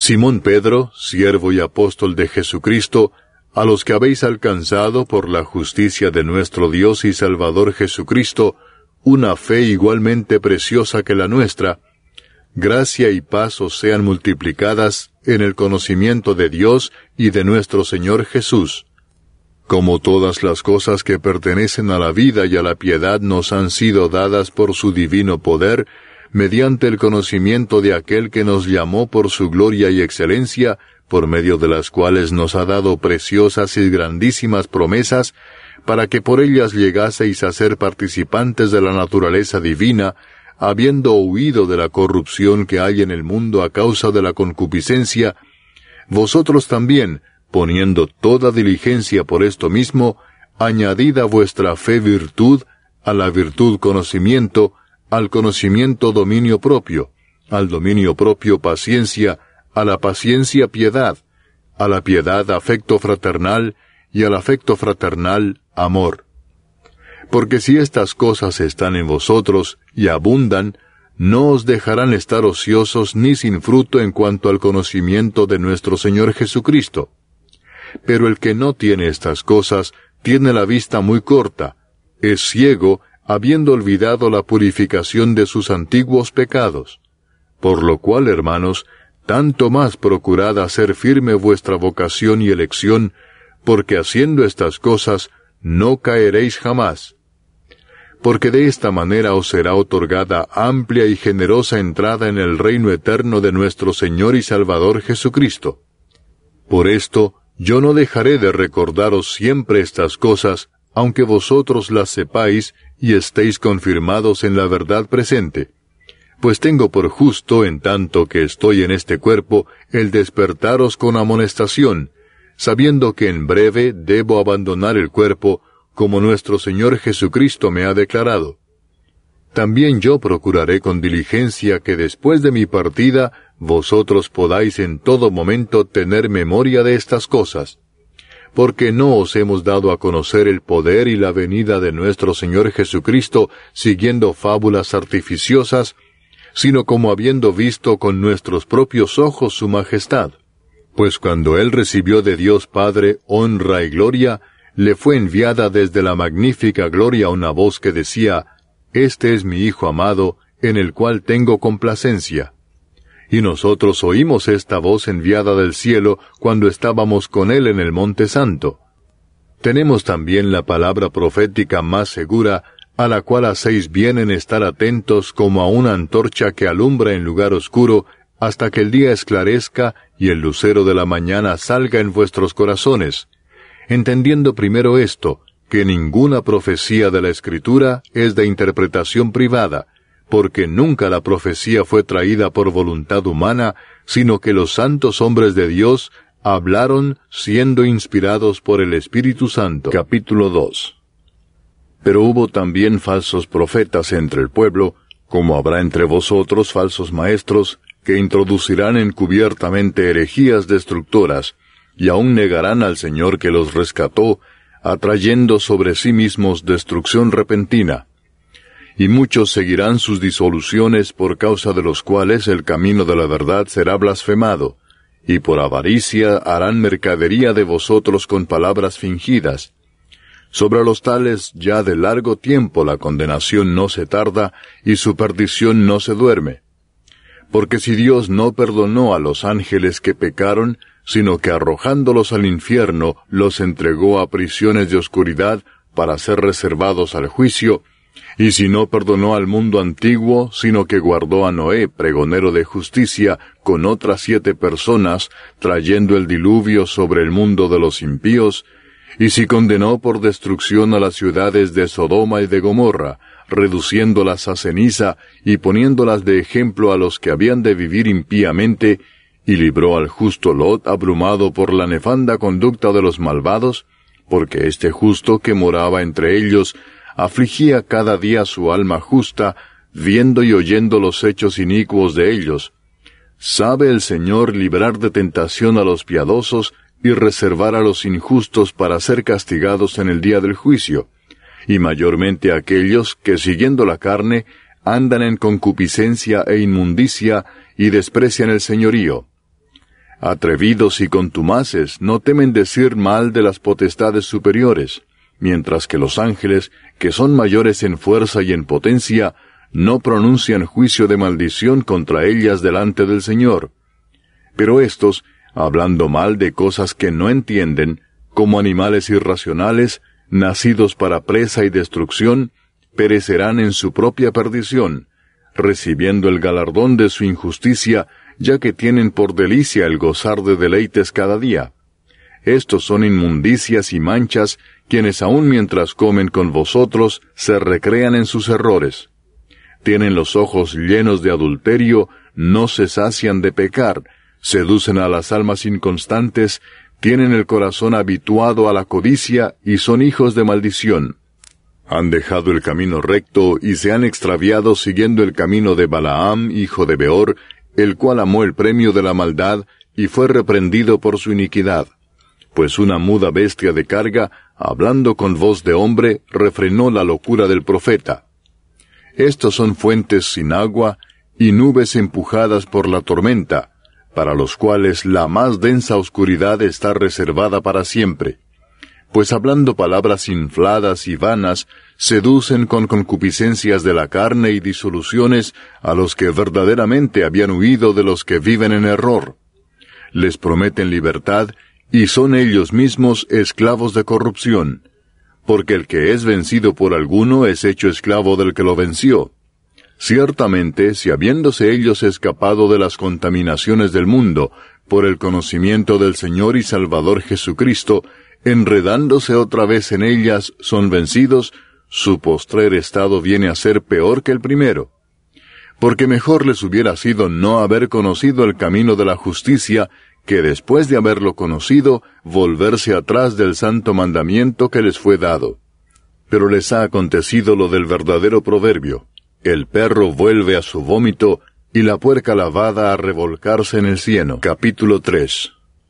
Simón Pedro, siervo y apóstol de Jesucristo, a los que habéis alcanzado por la justicia de nuestro Dios y Salvador Jesucristo, una fe igualmente preciosa que la nuestra, gracia y paz os sean multiplicadas en el conocimiento de Dios y de nuestro Señor Jesús. Como todas las cosas que pertenecen a la vida y a la piedad nos han sido dadas por su divino poder, mediante el conocimiento de aquel que nos llamó por su gloria y excelencia, por medio de las cuales nos ha dado preciosas y grandísimas promesas, para que por ellas llegaseis a ser participantes de la naturaleza divina, habiendo huido de la corrupción que hay en el mundo a causa de la concupiscencia, vosotros también, poniendo toda diligencia por esto mismo, añadid a vuestra fe virtud, a la virtud conocimiento, al conocimiento dominio propio, al dominio propio paciencia, a la paciencia piedad, a la piedad afecto fraternal, y al afecto fraternal amor. Porque si estas cosas están en vosotros y abundan, no os dejarán estar ociosos ni sin fruto en cuanto al conocimiento de nuestro Señor Jesucristo. Pero el que no tiene estas cosas tiene la vista muy corta, es ciego, habiendo olvidado la purificación de sus antiguos pecados. Por lo cual, hermanos, tanto más procurad hacer firme vuestra vocación y elección, porque haciendo estas cosas no caeréis jamás. Porque de esta manera os será otorgada amplia y generosa entrada en el reino eterno de nuestro Señor y Salvador Jesucristo. Por esto, yo no dejaré de recordaros siempre estas cosas, aunque vosotros las sepáis y estéis confirmados en la verdad presente. Pues tengo por justo, en tanto que estoy en este cuerpo, el despertaros con amonestación, sabiendo que en breve debo abandonar el cuerpo, como nuestro Señor Jesucristo me ha declarado. También yo procuraré con diligencia que después de mi partida, vosotros podáis en todo momento tener memoria de estas cosas, porque no os hemos dado a conocer el poder y la venida de nuestro Señor Jesucristo siguiendo fábulas artificiosas, sino como habiendo visto con nuestros propios ojos su majestad. Pues cuando Él recibió de Dios Padre honra y gloria, le fue enviada desde la magnífica gloria una voz que decía, «Este es mi Hijo amado, en el cual tengo complacencia». Y nosotros oímos esta voz enviada del cielo cuando estábamos con Él en el Monte Santo. Tenemos también la palabra profética más segura, a la cual hacéis bien en estar atentos como a una antorcha que alumbra en lugar oscuro, hasta que el día esclarezca y el lucero de la mañana salga en vuestros corazones, entendiendo primero esto, que ninguna profecía de la Escritura es de interpretación privada, porque nunca la profecía fue traída por voluntad humana, sino que los santos hombres de Dios hablaron siendo inspirados por el Espíritu Santo. Capítulo 2. Pero hubo también falsos profetas entre el pueblo, como habrá entre vosotros falsos maestros, que introducirán encubiertamente herejías destructoras, y aún negarán al Señor que los rescató, atrayendo sobre sí mismos destrucción repentina. Y muchos seguirán sus disoluciones, por causa de los cuales el camino de la verdad será blasfemado, y por avaricia harán mercadería de vosotros con palabras fingidas. Sobre los tales ya de largo tiempo la condenación no se tarda, y su perdición no se duerme. Porque si Dios no perdonó a los ángeles que pecaron, sino que arrojándolos al infierno los entregó a prisiones de oscuridad para ser reservados al juicio, y si no perdonó al mundo antiguo, sino que guardó a Noé, pregonero de justicia, con otras 7 personas, trayendo el diluvio sobre el mundo de los impíos, y si condenó por destrucción a las ciudades de Sodoma y de Gomorra, reduciéndolas a ceniza y poniéndolas de ejemplo a los que habían de vivir impíamente, y libró al justo Lot abrumado por la nefanda conducta de los malvados, porque este justo que moraba entre ellos afligía cada día su alma justa, viendo y oyendo los hechos inicuos de ellos. Sabe el Señor librar de tentación a los piadosos y reservar a los injustos para ser castigados en el día del juicio, y mayormente a aquellos que siguiendo la carne andan en concupiscencia e inmundicia y desprecian el señorío. Atrevidos y contumaces no temen decir mal de las potestades superiores, mientras que los ángeles, que son mayores en fuerza y en potencia, no pronuncian juicio de maldición contra ellas delante del Señor. Pero éstos, hablando mal de cosas que no entienden, como animales irracionales, nacidos para presa y destrucción, perecerán en su propia perdición, recibiendo el galardón de su injusticia, ya que tienen por delicia el gozar de deleites cada día. Estos son inmundicias y manchas, quienes aun mientras comen con vosotros, se recrean en sus errores. Tienen los ojos llenos de adulterio, no se sacian de pecar, seducen a las almas inconstantes, tienen el corazón habituado a la codicia y son hijos de maldición. Han dejado el camino recto y se han extraviado siguiendo el camino de Balaam, hijo de Beor, el cual amó el premio de la maldad y fue reprendido por su iniquidad. Pues una muda bestia de carga, hablando con voz de hombre, refrenó la locura del profeta. Estos son fuentes sin agua y nubes empujadas por la tormenta, para los cuales la más densa oscuridad está reservada para siempre. Pues hablando palabras infladas y vanas, seducen con concupiscencias de la carne y disoluciones a los que verdaderamente habían huido de los que viven en error. Les prometen libertad, y son ellos mismos esclavos de corrupción, porque el que es vencido por alguno es hecho esclavo del que lo venció. Ciertamente, si habiéndose ellos escapado de las contaminaciones del mundo, por el conocimiento del Señor y Salvador Jesucristo, enredándose otra vez en ellas, son vencidos, su postrer estado viene a ser peor que el primero. Porque mejor les hubiera sido no haber conocido el camino de la justicia, que después de haberlo conocido, volverse atrás del santo mandamiento que les fue dado. Pero les ha acontecido lo del verdadero proverbio: el perro vuelve a su vómito, y la puerca lavada a revolcarse en el cieno. Capítulo 3.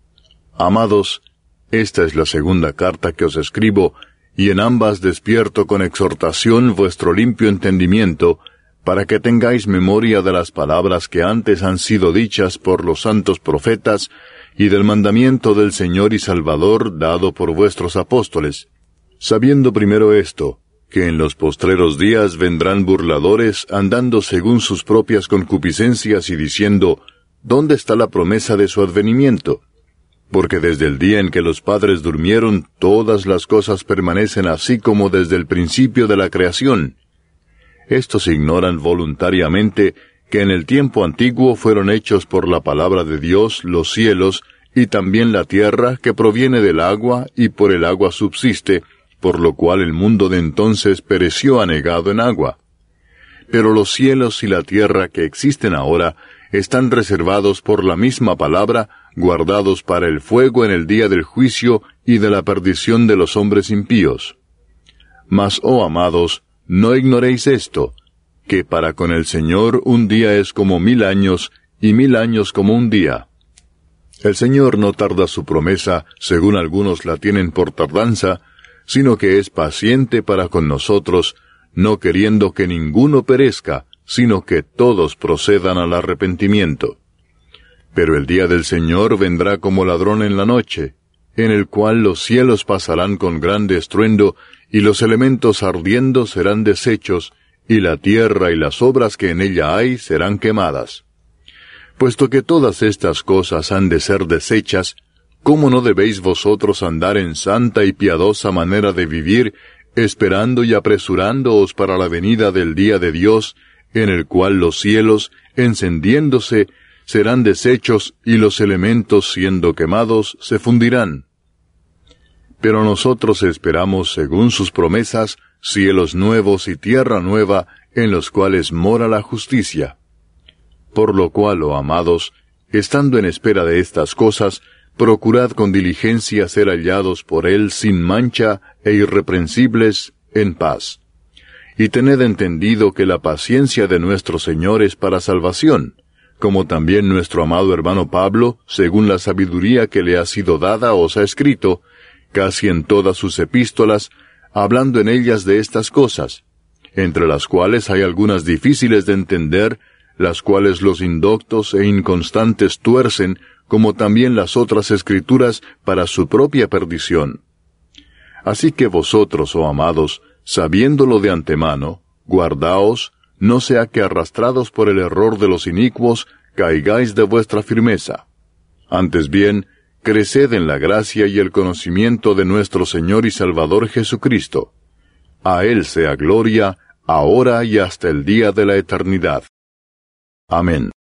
Amados, esta es la segunda carta que os escribo, y en ambas despierto con exhortación vuestro limpio entendimiento, para que tengáis memoria de las palabras que antes han sido dichas por los santos profetas, y del mandamiento del Señor y Salvador dado por vuestros apóstoles, sabiendo primero esto, que en los postreros días vendrán burladores andando según sus propias concupiscencias y diciendo: ¿dónde está la promesa de su advenimiento? Porque desde el día en que los padres durmieron, todas las cosas permanecen así como desde el principio de la creación. Estos ignoran voluntariamente que en el tiempo antiguo fueron hechos por la palabra de Dios los cielos, y también la tierra, que proviene del agua, y por el agua subsiste, por lo cual el mundo de entonces pereció anegado en agua. Pero los cielos y la tierra que existen ahora están reservados por la misma palabra, guardados para el fuego en el día del juicio y de la perdición de los hombres impíos. Mas, oh amados, no ignoréis esto, que para con el Señor un día es como 1000 años, y 1000 años como un día. El Señor no tarda su promesa, según algunos la tienen por tardanza, sino que es paciente para con nosotros, no queriendo que ninguno perezca, sino que todos procedan al arrepentimiento. Pero el día del Señor vendrá como ladrón en la noche, en el cual los cielos pasarán con grande estruendo, y los elementos ardiendo serán deshechos, y la tierra y las obras que en ella hay serán quemadas. Puesto que todas estas cosas han de ser deshechas, ¿cómo no debéis vosotros andar en santa y piadosa manera de vivir, esperando y apresurándoos para la venida del día de Dios, en el cual los cielos, encendiéndose, serán deshechos y los elementos, siendo quemados, se fundirán? Pero nosotros esperamos, según sus promesas, cielos nuevos y tierra nueva, en los cuales mora la justicia. Por lo cual, oh amados, estando en espera de estas cosas, procurad con diligencia ser hallados por Él sin mancha e irreprensibles, en paz. Y tened entendido que la paciencia de nuestro Señor es para salvación, como también nuestro amado hermano Pablo, según la sabiduría que le ha sido dada, os ha escrito, casi en todas sus epístolas, hablando en ellas de estas cosas, entre las cuales hay algunas difíciles de entender, las cuales los indoctos e inconstantes tuercen, como también las otras Escrituras, para su propia perdición. Así que vosotros, oh amados, sabiéndolo de antemano, guardaos, no sea que arrastrados por el error de los inicuos, caigáis de vuestra firmeza. Antes bien, creced en la gracia y el conocimiento de nuestro Señor y Salvador Jesucristo. A Él sea gloria, ahora y hasta el día de la eternidad. Amén.